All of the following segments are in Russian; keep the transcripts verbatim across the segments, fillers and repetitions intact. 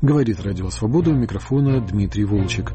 Говорит Радио Свобода, у микрофона Дмитрий Волчек.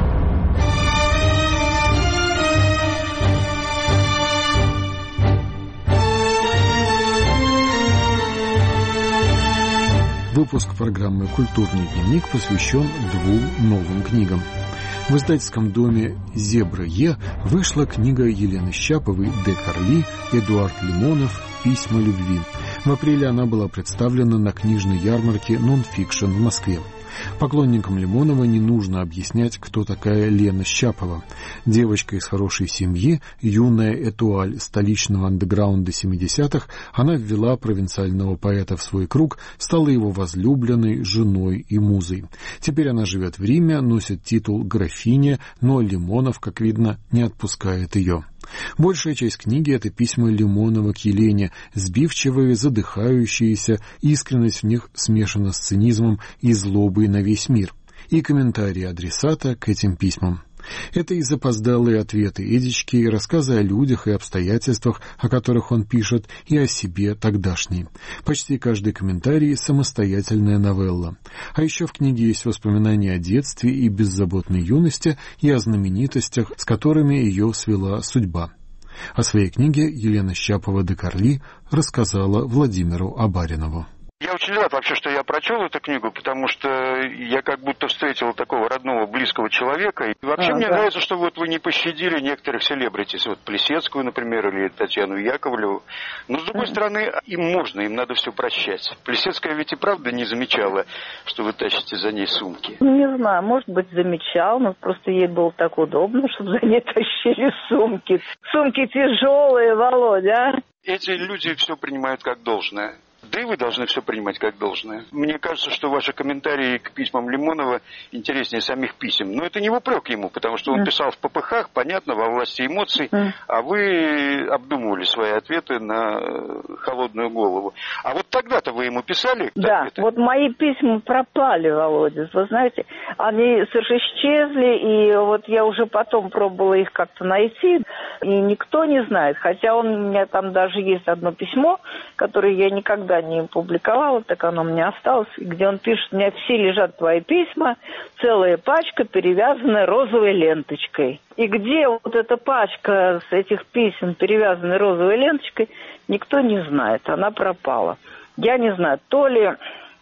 Выпуск программы «Культурный дневник» посвящен двум новым книгам. В издательском доме «Зебра Е» вышла книга Елены Щаповой «Де Карли», Эдуард Лимонов «Письма любви». В апреле она была представлена на книжной ярмарке «Нонфикшн» в Москве. Поклонникам Лимонова не нужно объяснять, кто такая Лена Щапова. Девочка из хорошей семьи, юная этуаль столичного андеграунда семидесятых, она ввела провинциального поэта в свой круг, стала его возлюбленной, женой и музой. Теперь она живет в Риме, носит титул графиня, но Лимонов, как видно, не отпускает ее. Большая часть книги — это письма Лимонова к Елене, сбивчивые, задыхающиеся, искренность в них смешана с цинизмом и злобой на весь мир, и комментарии адресата к этим письмам. Это и запоздалые ответы Эдички, и рассказы о людях и обстоятельствах, о которых он пишет, и о себе тогдашней. Почти каждый комментарий — самостоятельная новелла. А еще в книге есть воспоминания о детстве и беззаботной юности, и о знаменитостях, с которыми ее свела судьба. О своей книге Елена Щапова «Де Карли» рассказала Владимиру Абаринову. Я очень рад вообще, что я прочел эту книгу, потому что я как будто встретил такого родного, близкого человека. И вообще а, мне да. нравится, что вот вы не пощадили некоторых селебритис, вот Плесецкую, например, или Татьяну Яковлеву. Но, с другой mm. стороны, им можно, им надо все прощать. Плесецкая ведь и правда не замечала, что вы тащите за ней сумки. Не знаю, может быть, замечал, но просто ей было так удобно, чтобы за ней тащили сумки. Сумки тяжелые, Володя. Эти люди все принимают как должное. Да и вы должны все принимать как должное. Мне кажется, что ваши комментарии к письмам Лимонова интереснее самих писем. Но это не в упрек ему, потому что он писал в попыхах, понятно, во власти эмоций, а вы обдумывали свои ответы на холодную голову. А вот тогда-то вы ему писали? Да, ответы? Вот мои письма пропали, Володя. Вы знаете, они совершенно исчезли, и вот я уже потом пробовала их как-то найти, и никто не знает. Хотя он, у меня там даже есть одно письмо, которое я никогда не публиковала, так оно у меня осталось, где он пишет: у меня все лежат твои письма, целая пачка, перевязанная розовой ленточкой. И где вот эта пачка с этих писем, перевязанной розовой ленточкой, никто не знает, она пропала. Я не знаю, то ли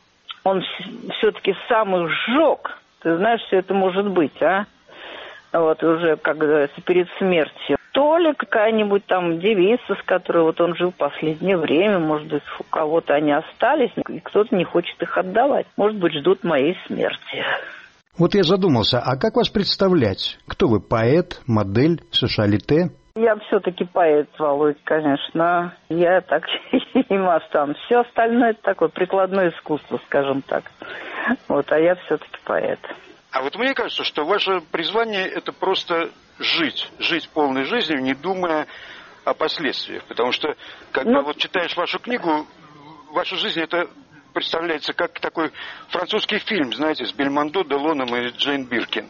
он все-таки сам их сжег, ты знаешь, все это может быть, а? Вот уже, как говорится, перед смертью. То ли какая-нибудь там девица, с которой вот он жил в последнее время, может быть, у кого-то они остались, и кто-то не хочет их отдавать. Может быть, ждут моей смерти. Вот я задумался, а как вас представлять? Кто вы, поэт, модель, сошалите? Я все-таки поэт, Володь, конечно. Я так им останусь. Все остальное это такое прикладное искусство, скажем так. Вот, а я все-таки поэт. А вот мне кажется, что ваше призвание — это просто жить, жить полной жизнью, не думая о последствиях. Потому что, когда ну, вот читаешь вашу книгу, ваша жизнь — это представляется как такой французский фильм, знаете, с Бельмондо, Делоном и Джейн Биркин.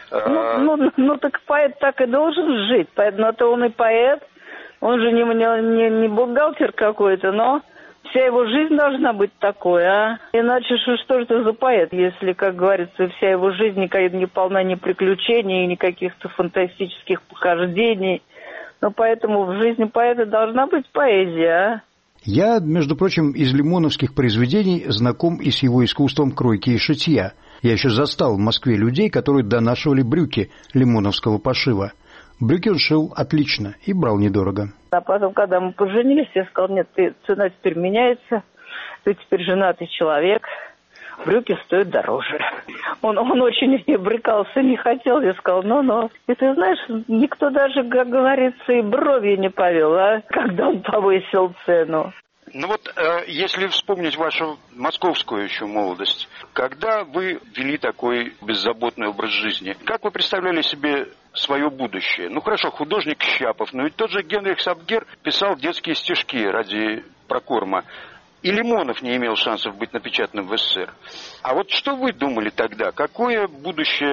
Ну, ну, ну так поэт так и должен жить, поэтому то он и поэт, он же не, не, не бухгалтер какой-то, но... Вся его жизнь должна быть такой, а? Иначе что, что же это за поэт, если, как говорится, вся его жизнь никак не полна ни приключений, ни каких-то фантастических похождений. Но поэтому в жизни поэта должна быть поэзия, а? Я, между прочим, из лимоновских произведений знаком и с его искусством кройки и шитья. Я еще застал в Москве людей, которые донашивали брюки лимоновского пошива. Брюки он шил отлично и брал недорого. А потом, когда мы поженились, я сказал: нет, ты, цена теперь меняется, ты теперь женатый человек, брюки стоят дороже. Он, он очень брыкался, не хотел, я сказал: ну-ну. И ты знаешь, никто даже, как говорится, и бровью не повел, а, когда он повысил цену. Ну вот, э, если вспомнить вашу московскую еще молодость, когда вы вели такой беззаботный образ жизни, как вы представляли себе свое будущее? Ну хорошо, художник Щапов, но ведь тот же Генрих Сабгер писал детские стишки ради прокорма. И Лимонов не имел шансов быть напечатанным в СССР. А вот что вы думали тогда? Какое будущее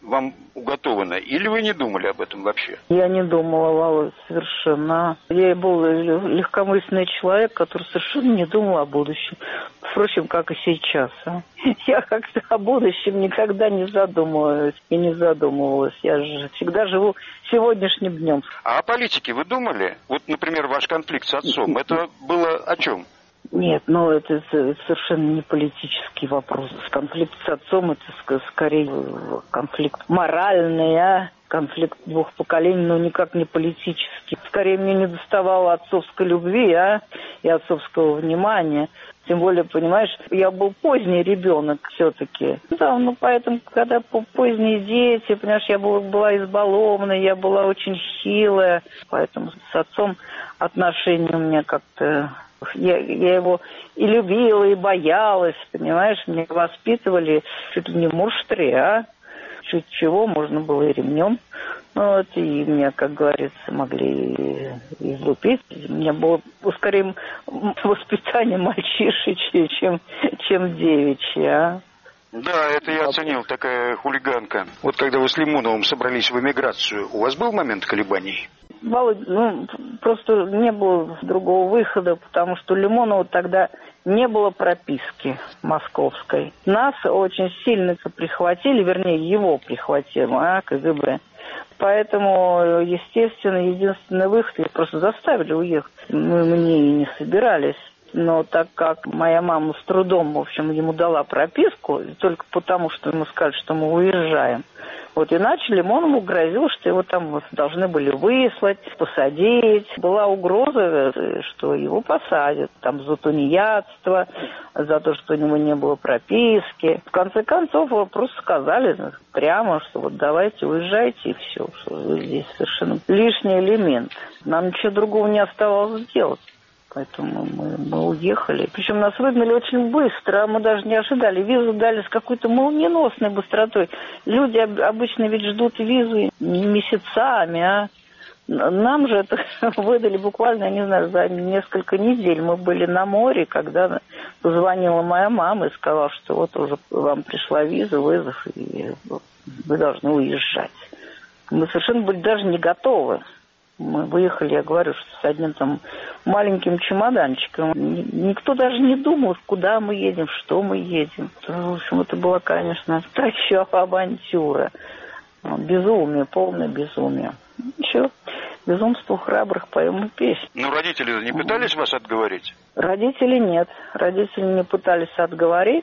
вам уготовано, или вы не думали об этом вообще? Я не думала, Володь, совершенно. Я был легкомысленный человек, который совершенно не думал о будущем. Впрочем, как и сейчас. А? Я как-то о будущем никогда не задумывалась и не задумывалась. Я же всегда живу сегодняшним днем. А о политике вы думали? Вот, например, ваш конфликт с отцом, это было о чем? Нет, ну это, это совершенно не политический вопрос. Конфликт с отцом — это скорее конфликт моральный, а? Конфликт двух поколений, но никак не политический. Скорее мне не доставало отцовской любви, а? И отцовского внимания. Тем более, понимаешь, я был поздний ребенок все-таки. Да, ну поэтому, когда поздние дети, понимаешь, я была, была избалованная, я была очень хилая. Поэтому с отцом отношения у меня как-то... Я, я его и любила, и боялась, понимаешь, меня воспитывали чуть ли не муштре, а? Чуть чего можно было и ремнем. Вот, и меня, как говорится, могли излупить. У меня было скорее воспитание мальчишечье, чем, чем девичье, а? Да, это я оценил, такая хулиганка. Вот когда вы с Лимоновым собрались в эмиграцию, у вас был момент колебаний? Володь, ну, просто не было другого выхода, потому что у Лимонова тогда не было прописки московской. Нас очень сильно прихватили, вернее, его прихватило, а, КГБ. Поэтому, естественно, единственный выход, их просто заставили уехать. Мы мне и не собирались. Но так как моя мама с трудом, в общем, ему дала прописку, только потому, что ему сказали, что мы уезжаем. Вот иначе Лимонову грозил, что его там должны были выслать, посадить. Была угроза, что его посадят там за тунеядство, за то, что у него не было прописки. В конце концов, просто сказали прямо, что вот давайте уезжайте, и все. Что вы здесь совершенно лишний элемент. Нам ничего другого не оставалось делать. Поэтому мы, мы уехали. Причем нас выгнали очень быстро, мы даже не ожидали. Визу дали с какой-то молниеносной быстротой. Люди обычно ведь ждут визы месяцами, а нам же это выдали буквально, я не знаю, за несколько недель. Мы были на море, когда позвонила моя мама и сказала, что вот уже вам пришла виза, вызов, и вы должны уезжать. Мы совершенно были даже не готовы. Мы выехали, я говорю, что с одним там маленьким чемоданчиком. Никто даже не думал, куда мы едем, что мы едем. В общем, это была, конечно, та еще авантюра. Безумие, полное безумие. Ничего, безумству храбрых поем и песнь. Ну, родители не пытались вас отговорить? Родители нет. Родители не пытались отговорить.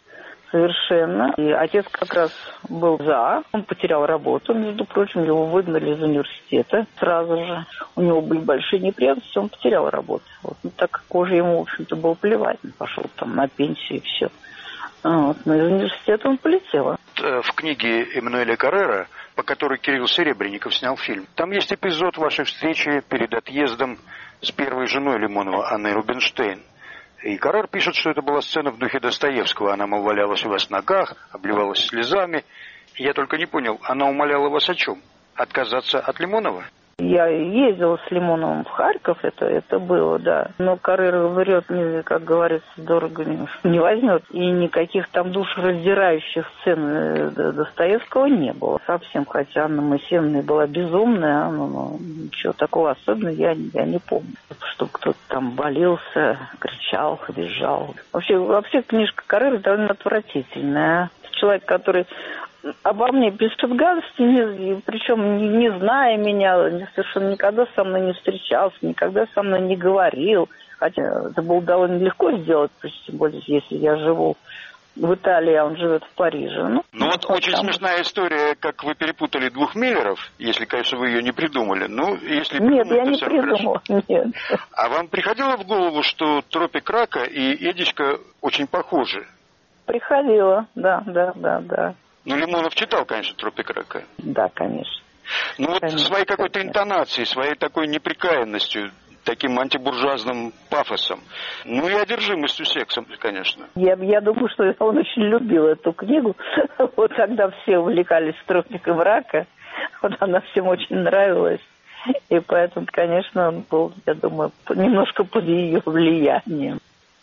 Совершенно. И отец как раз был за. Он потерял работу, между прочим, его выгнали из университета сразу же. У него были большие неприятности, он потерял работу. Вот. Ну, так как уже ему, в общем-то, было плевать. Он пошел там на пенсию и все. Вот. Но из университета он полетел. В книге Эммануэля Каррера, по которой Кирилл Серебренников снял фильм, там есть эпизод вашей встречи перед отъездом с первой женой Лимонова, Анной Рубинштейн. И Каррер пишет, что это была сцена в духе Достоевского. Она, мол, валялась у вас в ногах, обливалась слезами. Я только не понял, она умоляла вас о чем? Отказаться от Лимонова? Я ездила с Лимоновым в Харьков, это, это было, да. Но Каррер врет, как говорится, дорого не возьмет. И никаких там душераздирающих сцен Достоевского не было. Совсем, хотя Анна Моисеевна была безумная, но, но ничего такого особенного я, я не помню. Чтобы кто-то там болелся, кричал, визжал. Вообще, вообще книжка Каррера довольно отвратительная. Человек, который... обо мне пишет гадости, не, причем не, не зная меня, не, совершенно никогда со мной не встречался, никогда со мной не говорил. Хотя это было довольно легко сделать, тем более, если я живу в Италии, а он живет в Париже. Ну, ну вот очень там... смешная история, как вы перепутали двух Миллеров, если, конечно, вы ее не придумали. Ну, если нет, я не придумала, нет. А вам приходило в голову, что Тропик Рака и Эдичка очень похожи? Приходило, да, да, да, да. Ну, Лимонов читал, конечно, Тропик Рака. Да, конечно. Ну, вот конечно, своей какой-то интонацией, своей такой неприкаянностью, таким антибуржуазным пафосом. Ну, и одержимостью сексом, конечно. Я, я думаю, что он очень любил эту книгу. Вот когда все увлекались Тропиком Рака, вот она всем очень нравилась. И поэтому, конечно, он был, я думаю, немножко под ее влиянием.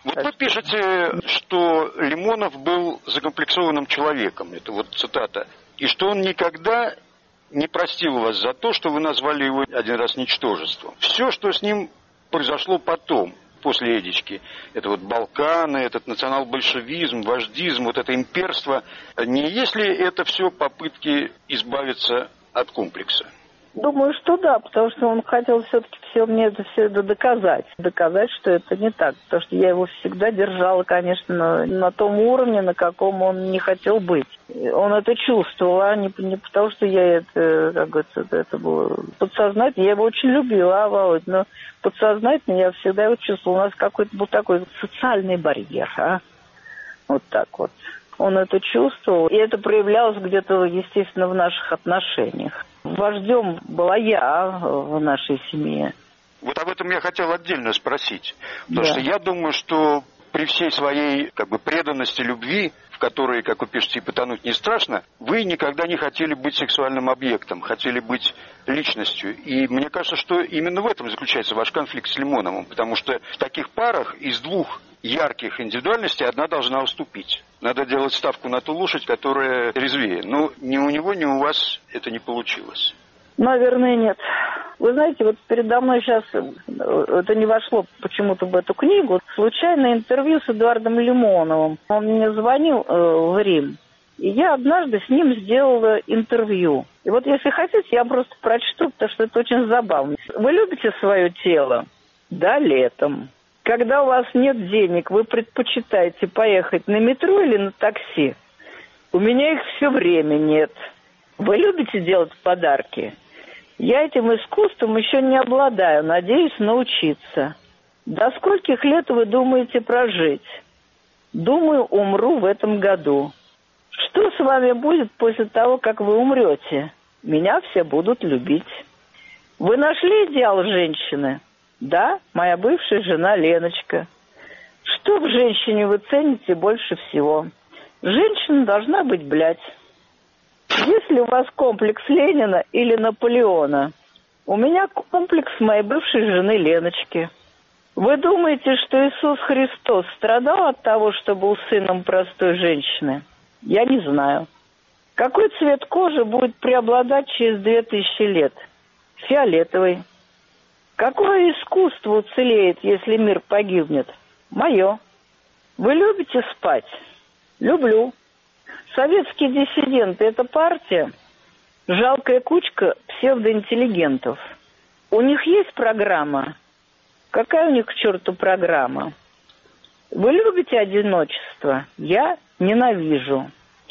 Вот вы пишете, что Лимонов был закомплексованным человеком, это вот цитата, и что он никогда не простил вас за то, что вы назвали его один раз ничтожеством. Все, что с ним произошло потом, после Эдички, это вот Балканы, этот национал-большевизм, вождизм, вот это имперство, не есть ли это все попытки избавиться от комплекса? Думаю, что да, потому что он хотел все-таки все мне это все это доказать. Доказать, что это не так. Потому что я его всегда держала, конечно, на, на том уровне, на каком он не хотел быть. Он это чувствовал, а не, не потому что я это, как говорится, это было подсознательно. Я его очень любила, а, Володь, но подсознательно я всегда его чувствовала. У нас какой-то был такой социальный барьер, а? Вот так вот. Он это чувствовал, и это проявлялось где-то, естественно, в наших отношениях. Вождем была я в нашей семье. Вот об этом я хотел отдельно спросить. Потому да. что я думаю, что при всей своей как бы преданности любви, в которой, как вы пишете, и потонуть не страшно, вы никогда не хотели быть сексуальным объектом, хотели быть личностью. И мне кажется, что именно в этом заключается ваш конфликт с Лимоновым. Потому что в таких парах из двух ярких индивидуальностей одна должна уступить. Надо делать ставку на ту лошадь, которая резвее. Но ни у него, ни у вас это не получилось. Наверное, нет. Вы знаете, вот передо мной сейчас, это не вошло почему-то в эту книгу, случайное интервью с Эдуардом Лимоновым. Он мне звонил э, в Рим, и я однажды с ним сделала интервью. И вот если хотите, я просто прочту, потому что это очень забавно. Вы любите свое тело? Да, летом. Когда у вас нет денег, вы предпочитаете поехать на метро или на такси? У меня их все время нет. Вы любите делать подарки? Я этим искусством еще не обладаю, надеюсь научиться. До скольких лет вы думаете прожить? Думаю, умру в этом году. Что с вами будет после того, как вы умрете? Меня все будут любить. Вы нашли идеал женщины? Да, моя бывшая жена Леночка. Что в женщине вы цените больше всего? Женщина должна быть блядь. Есть ли у вас комплекс Ленина или Наполеона? У меня комплекс моей бывшей жены Леночки. Вы думаете, что Иисус Христос страдал от того, что был сыном простой женщины? Я не знаю. Какой цвет кожи будет преобладать через две тысячи лет? Фиолетовый. Какое искусство уцелеет, если мир погибнет? Мое. Вы любите спать? Люблю. Советские диссиденты – это партия, жалкая кучка псевдоинтеллигентов. У них есть программа? Какая у них к черту программа? Вы любите одиночество? Я ненавижу.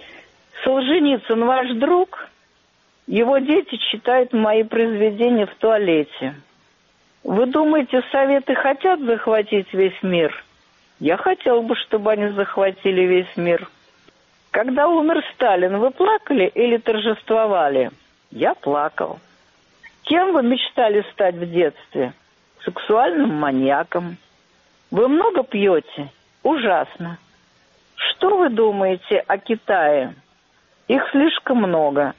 Солженицын ваш друг? Его дети читают мои произведения в туалете. Вы думаете, Советы хотят захватить весь мир? Я хотел бы, чтобы они захватили весь мир. Когда умер Сталин, вы плакали или торжествовали? Я плакал. Кем вы мечтали стать в детстве? Сексуальным маньяком. Вы много пьете? Ужасно. Что вы думаете о Китае? Их слишком много.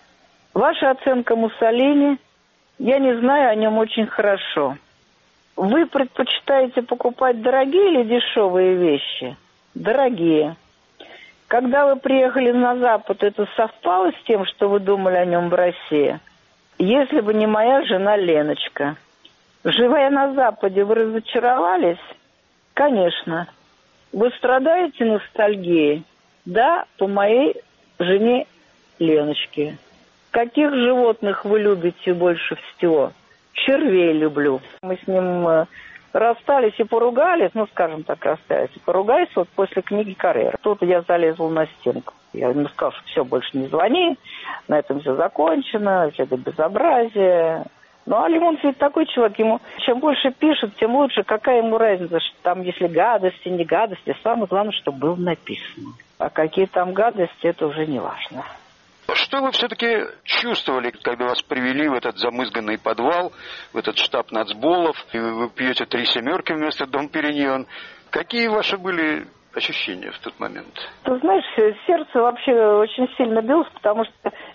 Ваша оценка Муссолини? Я не знаю о нем очень хорошо. Вы предпочитаете покупать дорогие или дешевые вещи? Дорогие. Когда вы приехали на Запад, это совпало с тем, что вы думали о нем в России? Если бы не моя жена Леночка. Живя на Западе, вы разочаровались? Конечно. Вы страдаете ностальгией? Да, по моей жене Леночке. Каких животных вы любите больше всего? Червей люблю. Мы с ним расстались и поругались, ну, скажем так, расстались и поругались вот после книги Каррера. Тут я залезла на стенку. Я ему сказала, что все, больше не звони, на этом все закончено, все это безобразие. Ну, а Лимонов ведь такой человек, ему чем больше пишет, тем лучше. Какая ему разница, что там, если гадости, не гадости, самое главное, чтобы было написано. А какие там гадости, это уже не важно. Что вы все-таки чувствовали, когда вас привели в этот замызганный подвал, в этот штаб нацболов, и вы пьете три семерки вместо Дом Периньон? Какие ваши были ощущения в тот момент? Ты знаешь, сердце вообще очень сильно билось, потому что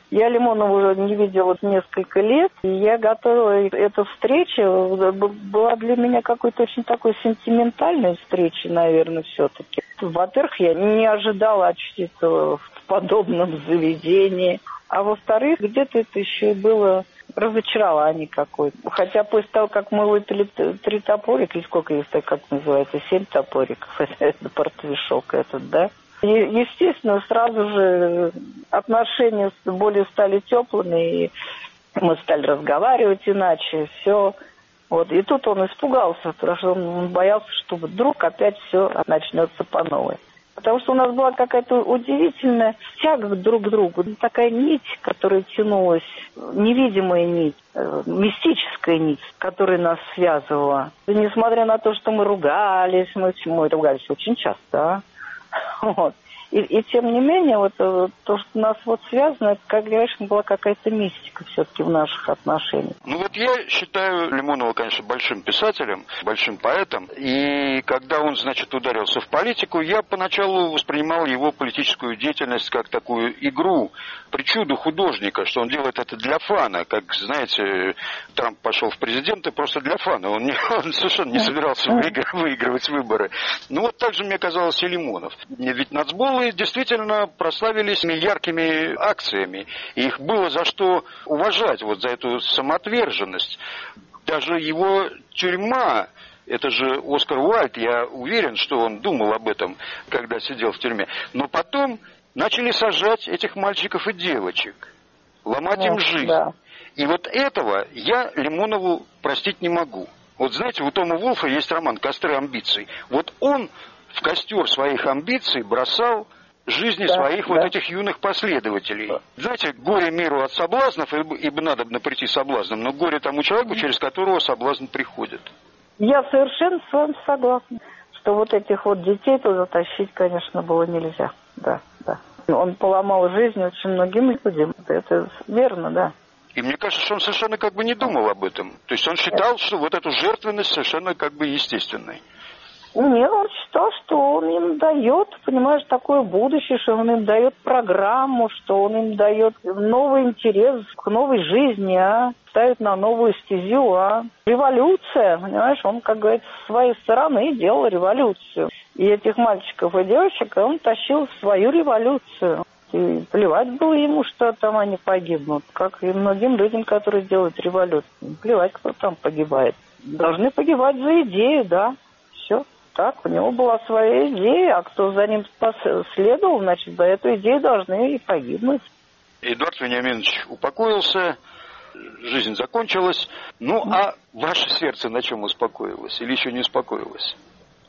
Я Лимонова уже не видела несколько лет, и я готовила эту встречу. Была для меня какой-то очень такой сентиментальной встречей, наверное, все-таки. Во-первых, я не ожидала очутиться в подобном заведении. А во-вторых, где-то это еще и было разочарование какое-то. Хотя после того, как мы выпили три топорика, или сколько их, как называется, семь топориков, это портвишок этот, да? И, естественно, сразу же отношения более стали теплыми, и мы стали разговаривать иначе, все. Вот. И тут он испугался, потому что он боялся, что вдруг опять все начнется по новой. Потому что у нас была какая-то удивительная тяга друг к другу. Такая нить, которая тянулась, невидимая нить, мистическая нить, которая нас связывала. И несмотря на то, что мы ругались, мы, мы ругались очень часто, да? Вот. И, и тем не менее, вот то, что нас вот связано, это, как говоришь, была какая-то мистика все-таки в наших отношениях. Ну вот я считаю Лимонова, конечно, большим писателем, большим поэтом. И когда он, значит, ударился в политику, я поначалу воспринимал его политическую деятельность как такую игру, причуду художника, что он делает это для фана. Как, знаете, Трамп пошел в президенты просто для фана. Он, не, он совершенно не собирался выигрывать выборы. Ну вот так же мне казалось и Лимонов. Ведь нацбол действительно прославились яркими акциями. И их было за что уважать, вот за эту самоотверженность. Даже его тюрьма, это же Оскар Уайльд, я уверен, что он думал об этом, когда сидел в тюрьме. Но потом начали сажать этих мальчиков и девочек, ломать ну, им жизнь. Да. И вот этого я Лимонову простить не могу. Вот знаете, у Тома Волфа есть роман «Костры амбиций». Вот он в костер своих амбиций бросал жизни да, своих да. вот этих юных последователей. Да. Знаете, горе миру от соблазнов, ибо надобно прийти соблазном, но горе тому человеку, через которого соблазн приходит. Я совершенно с вами согласна, что вот этих вот детей туда тащить, конечно, было нельзя. Да, да. Он поломал жизнь очень многим людям. Это верно, да. И мне кажется, что он совершенно как бы не думал об этом. То есть он считал, что вот эту жертвенность совершенно как бы естественной. Нет, он считал, что он им дает, понимаешь, такое будущее, что он им дает программу, что он им дает новый интерес к новой жизни, а ставит на новую стезю, а революция, понимаешь, он, как говорится, с своей стороны делал революцию. И этих мальчиков и девочек он тащил в свою революцию. И плевать было ему, что там они погибнут, как и многим людям, которые делают революцию. Плевать, кто там погибает. Должны погибать за идею, да, все. Так, у него была своя идея, а кто за ним следовал, значит, за эту идею должны и погибнуть. Эдуард Вениаминович упокоился, жизнь закончилась. Ну, а ваше сердце на чем успокоилось? Или еще не успокоилось?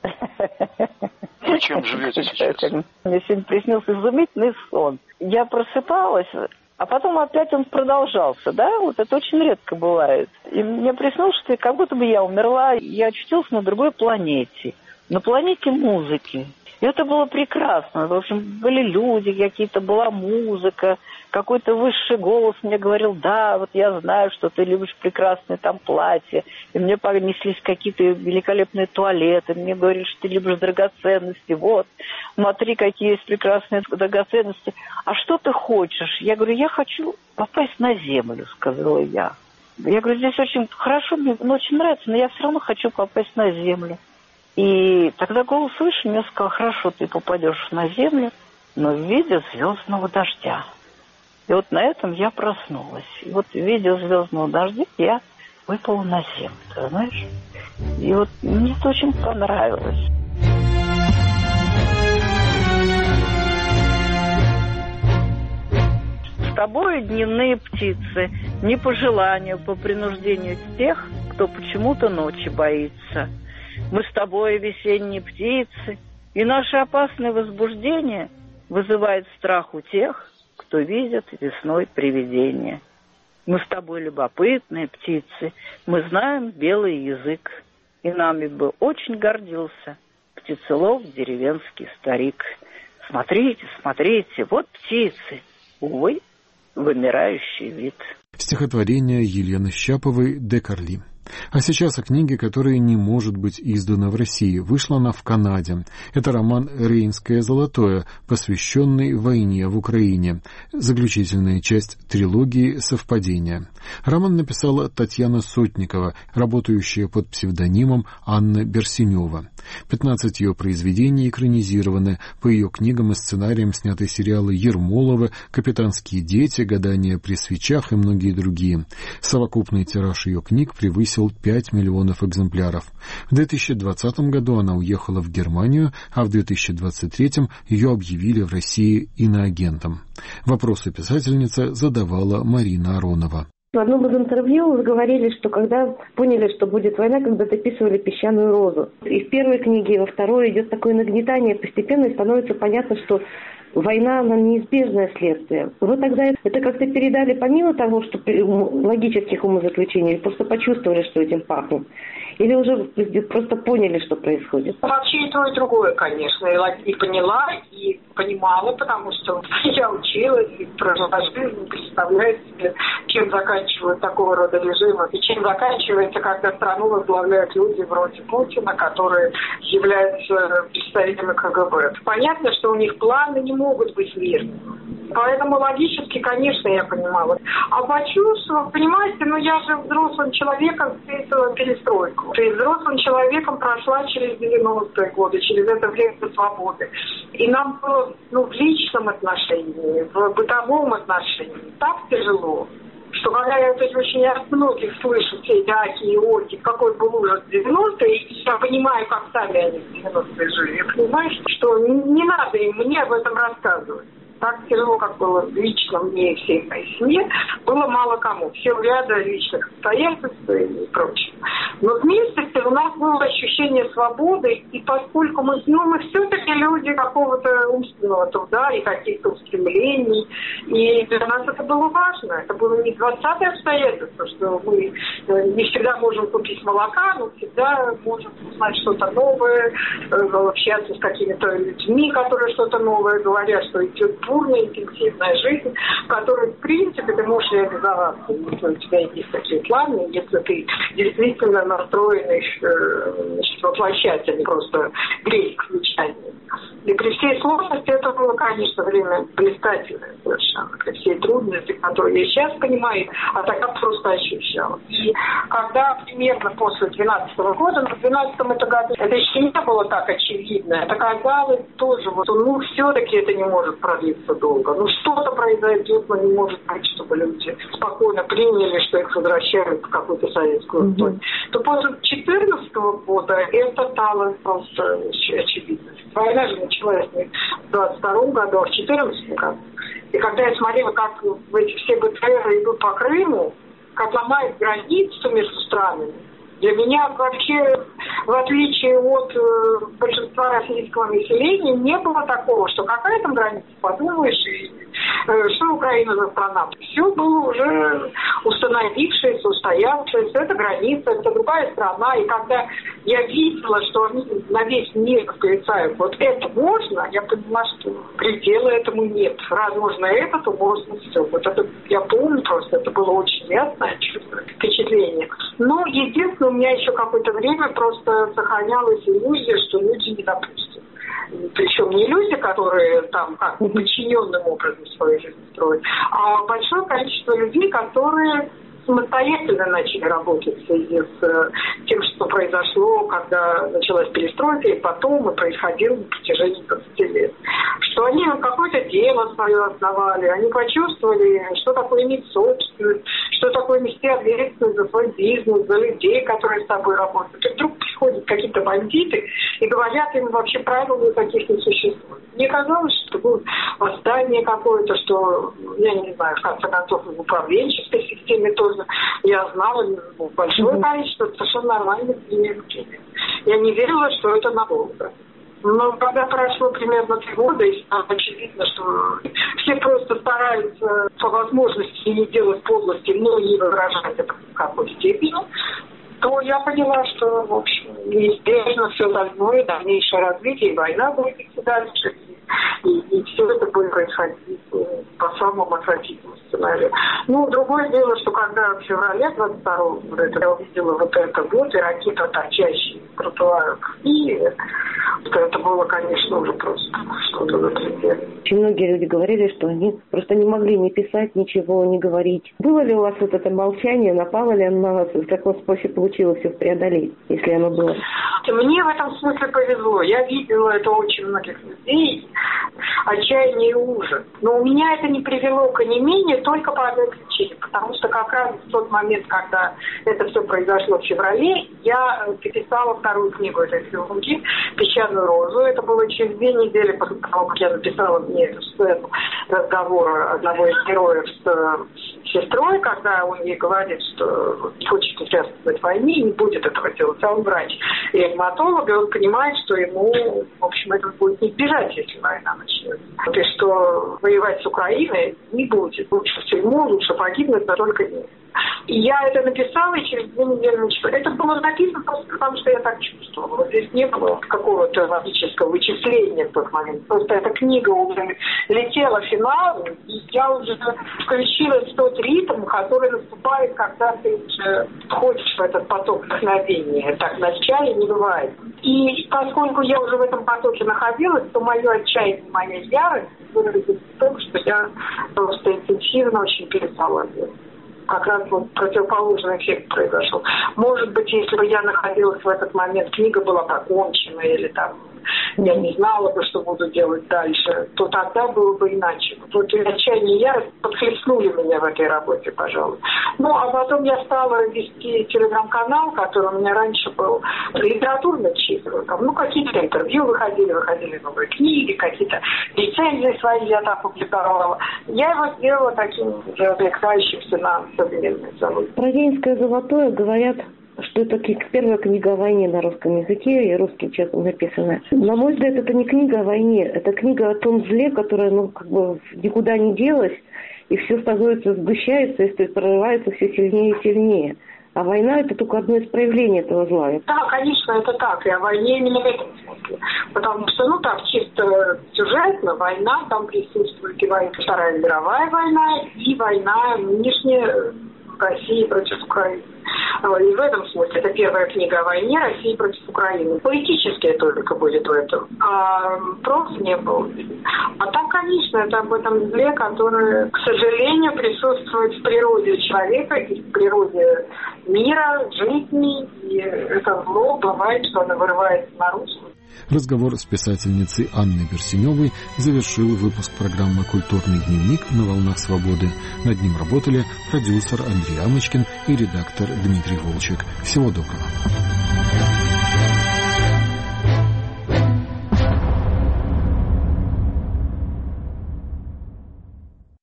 Вы чем живете сейчас? Мне сегодня приснился изумительный сон. Я просыпалась, а потом опять он продолжался, да? Вот это очень редко бывает. И мне приснилось, что как будто бы я умерла, я очутилась на другой планете. На планете музыки. И это было прекрасно. В общем, были люди какие-то, была музыка, какой-то высший голос мне говорил, да, вот я знаю, что ты любишь прекрасные там платья. И мне понеслись какие-то великолепные туалеты. Мне говорили, что ты любишь драгоценности. Вот, смотри, какие есть прекрасные драгоценности. А что ты хочешь? Я говорю, я хочу попасть на Землю, сказала я. Я говорю, здесь очень хорошо, мне очень нравится, но я все равно хочу попасть на Землю. И тогда голос выше мне сказал, хорошо, ты попадешь на Землю, но в виде звездного дождя. И вот на этом я проснулась. И вот в виде звездного дождя я выпала на Землю, ты знаешь? И вот мне это очень понравилось. С тобой дневные птицы, не по желанию, по принуждению тех, кто почему-то ночи боится. Мы с тобой весенние птицы, и наше опасное возбуждение вызывает страх у тех, кто видит весной привидения. Мы с тобой любопытные птицы, мы знаем белый язык, и нами бы очень гордился птицелов деревенский старик. Смотрите, смотрите, вот птицы, увы, вымирающий вид. Стихотворение Елены Щаповой «Де Карли». А сейчас о книге, которая не может быть издана в России. Вышла она в Канаде. Это роман «Рейнское золотое», посвященный войне в Украине. Заключительная часть трилогии «Совпадения». Роман написала Татьяна Сотникова, работающая под псевдонимом Анна Берсенева. пятнадцать ее произведений экранизированы. По ее книгам и сценариям сняты сериалы Ермолова, «Капитанские дети», «Гадания при свечах» и многие другие. Совокупный тираж ее книг превысил пять миллионов экземпляров. В две тысячи двадцатом году она уехала в Германию, а в две тысячи двадцать третьем ее объявили в России иноагентом. Вопросы писательница задавала Марина Аронова. В одном из интервью вы говорили, что когда поняли, что будет война, когда дописывали «Песчаную розу». И в первой книге, и во второй идет такое нагнетание постепенно, и становится понятно, что война, она неизбежное следствие. Вы тогда это как-то передали помимо того, что логических умозаключений, или просто почувствовали, что этим пахнет? Или уже просто поняли, что происходит? Вообще и то, и другое, конечно. И поняла, и понимала, потому что я училась и прожила жизнь, представляю себе, чем заканчивают такого рода режимы, и чем заканчивается, когда страну возглавляют люди вроде Путина, которые являются представителями ка гэ бэ. Понятно, что у них планы не могут быть мирными. Поэтому логически, конечно, я понимала. А по чувствам, понимаете, ну я же взрослым человеком встретила перестройку. То есть взрослым человеком прошла через девяностые годы, через это время свободы. И нам было, ну, в личном отношении, в бытовом отношении так тяжело, что когда я вот очень от многих слышу все эти аки и оки, какой был ужас в девяностые, и я понимаю, как сами они в девяностые жили, я понимаю, что не надо им мне об этом рассказывать. Так тяжело, как было лично мне и всей моей семье, было мало кому. Все ряда личных обстоятельств и прочее. Но вместе с тем у нас было ощущение свободы, и поскольку мы, ну, мы все-таки люди какого-то умственного труда и каких-то устремлений, и для нас это было важно. Это было не двадцатые обстоятельства, что мы не всегда можем купить молока, но всегда можем узнать что-то новое, общаться с какими-то людьми, которые что-то новое говорят, что идет бурная, интенсивная жизнь, в которой, в принципе, ты можешь реализоваться, если у тебя есть такие планы, если ты действительно настроенный значит, воплощать, а не просто греть к звучанию. И при всей сложности это было, конечно, время блистательное совершенно, при всей трудности, которые я сейчас понимаю, а тогда просто ощущала. И когда примерно после двенадцатого года, но в двенадцатом это году это еще не было так очевидно, это казалось тоже, вот, ну, все-таки это не может продлиться долго. Ну, что-то произойдет, но не может быть, чтобы люди спокойно приняли, что их возвращают в какую-то советскую историю. Mm-hmm. То после две тысячи четырнадцатого года это стало просто очевидно. Война же началась не в двадцать втором году, а в две тысячи четырнадцатом году. И когда я смотрела, как эти все бэ тэ эры идут по Крыму, как ломают границу между странами, для меня вообще, в отличие от э, большинства российского населения, не было такого, что какая там граница, подумаешь, и, э, что Украина за страна. Все было уже установившееся, устоявшееся, это граница, это другая страна. И когда я видела, что они на весь мир восклицают, вот это можно, я поняла, что предела этому нет. Раз можно это, то можно все. Вот это я помню просто, это было очень ясное чувство, впечатление. Но единственное, у меня еще какое-то время просто сохранялась иллюзия, что люди не допустят. Причем не люди, которые там как подчиненным образом свою жизнь строят, а большое количество людей, которые самостоятельно начали работать в связи с тем, что произошло, когда началась перестройка, и потом и происходило на протяжении двадцати лет. Что они какое-то дело свое основали, они почувствовали, что такое иметь собственность, что такое нести ответственность за свой бизнес, за людей, которые с тобой работают. И вдруг приходят какие-то бандиты и говорят им вообще правил никаких не существует. Мне казалось, что будет восстание какое-то, что, я не знаю, в конце концов, в управленческой системе тоже я знала большое количество совершенно нормальных людей. Я не верила, что это надолго. Но когда прошло примерно три года, и стало очевидно, что все просто стараются по возможности не делать подлости, но не выражать это в какой степени, то я поняла, что, в общем, неизбежно все остальное, дальнейшее развитие, и война будет идти дальше, и, и все это будет происходить по самому отвратительному сценарию. Ну, другое дело, что когда в феврале двадцать второго года я увидела вот это вот, и ракета, торчащие в тротуарах в Киеве, это было, конечно, уже просто что-то запредельное. Очень многие люди говорили, что они просто не могли ни писать, ничего, не говорить. Было ли у вас вот это молчание, напало ли оно на вас, в каком способе получилось все преодолеть, если оно было? Мне в этом смысле повезло. Я видела это у очень многих людей, отчаяние и ужас. Но у меня это не привело к онемению только по одной причине. Потому что как раз в тот момент, когда это все произошло в феврале, я написала вторую книгу этой съемки «Песчаную розу». Это было через две недели после того, как я написала мне эту сцену разговора одного из героев с сестрой, когда он ей говорит, что не хочет участвовать в войне и не будет этого делать. А он врач-реаниматолог, и он понимает, что ему, в общем, это будет не избежать, если война начнется. И что воевать с Украиной не будет. Лучше в тюрьму, лучше погибнуть, но только нет. И я это написала, и через две недели начала. Это было написано просто потому, что я так чувствовала. Вот здесь не было какого-то логического вычисления в тот момент. Просто эта книга уже летела в финал, и я уже включила тот ритм, который наступает, когда ты уже входишь в этот поток вдохновения. Так вначале не бывает. И поскольку я уже в этом потоке находилась, то мое отчаяние, моя ярость выразилась в том, что я просто интенсивно очень писала. Как раз вот противоположный эффект произошел. Может быть, если бы я находилась в этот момент, книга была покончена, или там я не знала бы, что буду делать дальше, то тогда было бы иначе. Вот отчаяние и ярость подхлестнули меня в этой работе, пожалуй. Ну, а потом я стала вести телеграм-канал, который у меня раньше был литературно чистый. Там, ну, какие-то интервью выходили, выходили новые книги, какие-то рецензии свои я там публиковала. Я его сделала таким уже отвлекающимся на современные события. Про Ленинское золотое говорят, что это первая книга о войне на русском языке и русским человеком написанная. На мой взгляд, это не книга о войне, это книга о том зле, которое, ну, как бы никуда не делось, и все становится, сгущается, и прорывается все сильнее и сильнее. А война – это только одно из проявлений этого зла. Да, конечно, это так. И о войне именно в этом смысле. Потому что, ну так, чисто сюжетно, война, там присутствует и война, Вторая мировая война, и война нынешняя России против Украины. И в этом смысле это первая книга о войне России против Украины. Поэтическая только будет в этом. А прозы не было. А там, конечно, это об этом зле, которое, к сожалению, присутствует в природе человека и в природе мира, жизни. И это зло бывает, что оно вырывается наружу. Разговор с писательницей Анной Берсеневой завершил выпуск программы «Культурный дневник» на «Волнах свободы». Над ним работали продюсер Андрей Амочкин и редактор Дмитрий Волчек. Всего доброго.